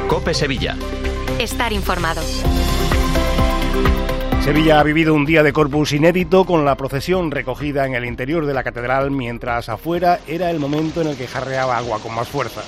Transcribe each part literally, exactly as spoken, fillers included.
COPE Sevilla. Estar informado. Sevilla ha vivido un día de Corpus inédito con la procesión recogida en el interior de la catedral, mientras afuera era el momento en el que jarreaba agua con más fuerza.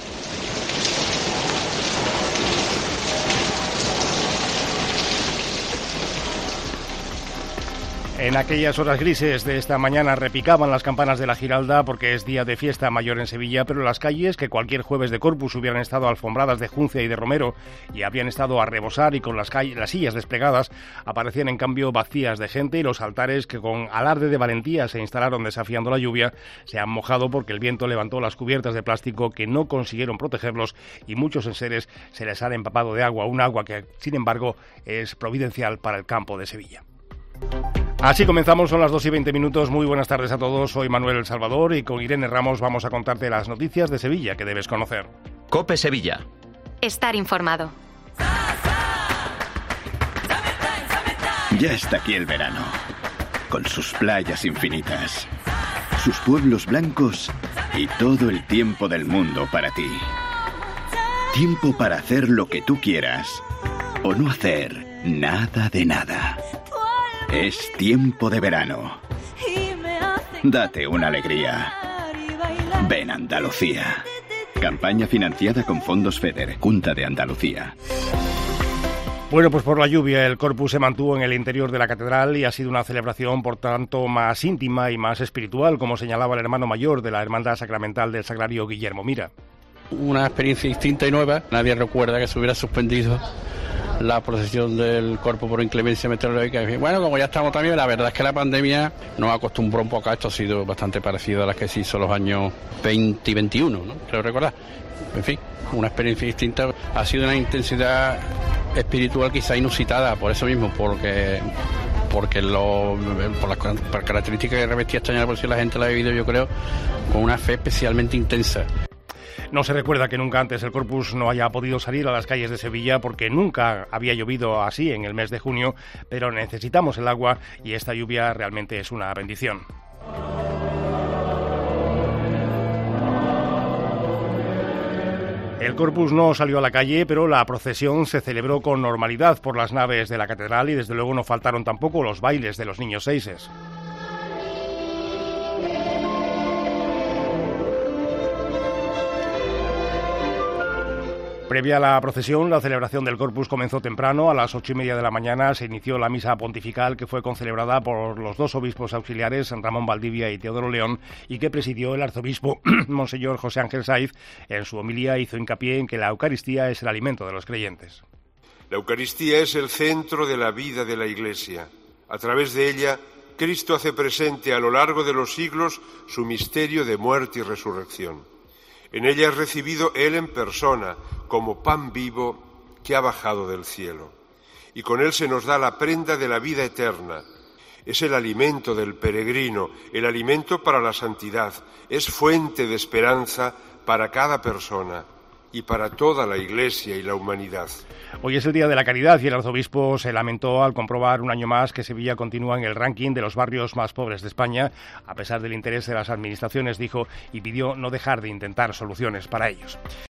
En aquellas horas grises de esta mañana repicaban las campanas de la Giralda porque es día de fiesta mayor en Sevilla, pero las calles, que cualquier jueves de Corpus hubieran estado alfombradas de juncia y de romero y habrían estado a rebosar y con las, calles, las sillas desplegadas, aparecían en cambio vacías de gente, y los altares, que con alarde de valentía se instalaron desafiando la lluvia, se han mojado porque el viento levantó las cubiertas de plástico que no consiguieron protegerlos y muchos enseres se les han empapado de agua, un agua que sin embargo es providencial para el campo de Sevilla. Así comenzamos, son las dos y veinte minutos. Muy buenas tardes a todos, soy Manuel Salvador y con Irene Ramos vamos a contarte las noticias de Sevilla que debes conocer. COPE Sevilla. Estar informado. Ya está aquí el verano, con sus playas infinitas, sus pueblos blancos y todo el tiempo del mundo para ti. Tiempo para hacer lo que tú quieras o no hacer nada de nada. Es tiempo de verano. Date una alegría. Ven Andalucía. Campaña financiada con fondos FEDER, Junta de Andalucía. Bueno, pues por la lluvia el Corpus se mantuvo en el interior de la catedral y ha sido una celebración, por tanto, más íntima y más espiritual, como señalaba el hermano mayor de la Hermandad Sacramental del Sagrario, Guillermo Mira. Una experiencia distinta y nueva. Nadie recuerda que se hubiera suspendido la procesión del Corpus por inclemencia meteorológica. Bueno, como ya estamos también, la verdad es que la pandemia nos acostumbró un poco a esto, ha sido bastante parecido a las que se hizo los años veinte y veintiuno, ¿no? Creo recordar. En fin, una experiencia distinta. Ha sido una intensidad espiritual quizá inusitada, por eso mismo, porque porque lo, por las características que revestía esta año, por si la gente la ha vivido, yo creo, con una fe especialmente intensa. No se recuerda que nunca antes el Corpus no haya podido salir a las calles de Sevilla porque nunca había llovido así en el mes de junio, pero necesitamos el agua y esta lluvia realmente es una bendición. El Corpus no salió a la calle, pero la procesión se celebró con normalidad por las naves de la catedral y desde luego no faltaron tampoco los bailes de los niños seises. Previa a la procesión, la celebración del Corpus comenzó temprano. A las ocho y media de la mañana se inició la misa pontifical que fue concelebrada por los dos obispos auxiliares, Ramón Valdivia y Teodoro León, y que presidió el arzobispo Monseñor José Ángel Saiz. En su homilía hizo hincapié en que la Eucaristía es el alimento de los creyentes. La Eucaristía es el centro de la vida de la Iglesia. A través de ella, Cristo hace presente a lo largo de los siglos su misterio de muerte y resurrección. En ella es recibido Él en persona, como pan vivo que ha bajado del cielo. Y con Él se nos da la prenda de la vida eterna. Es el alimento del peregrino, el alimento para la santidad. Es fuente de esperanza para cada persona y para toda la Iglesia y la humanidad. Hoy es el Día de la Caridad y el arzobispo se lamentó al comprobar un año más que Sevilla continúa en el ranking de los barrios más pobres de España, a pesar del interés de las administraciones, dijo, y pidió no dejar de intentar soluciones para ellos.